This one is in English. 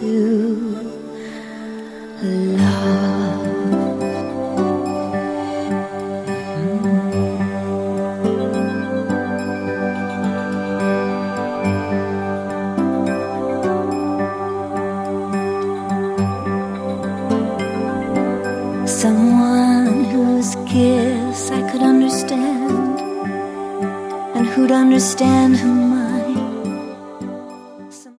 love. Someone whose kiss I could understand, and who'd understand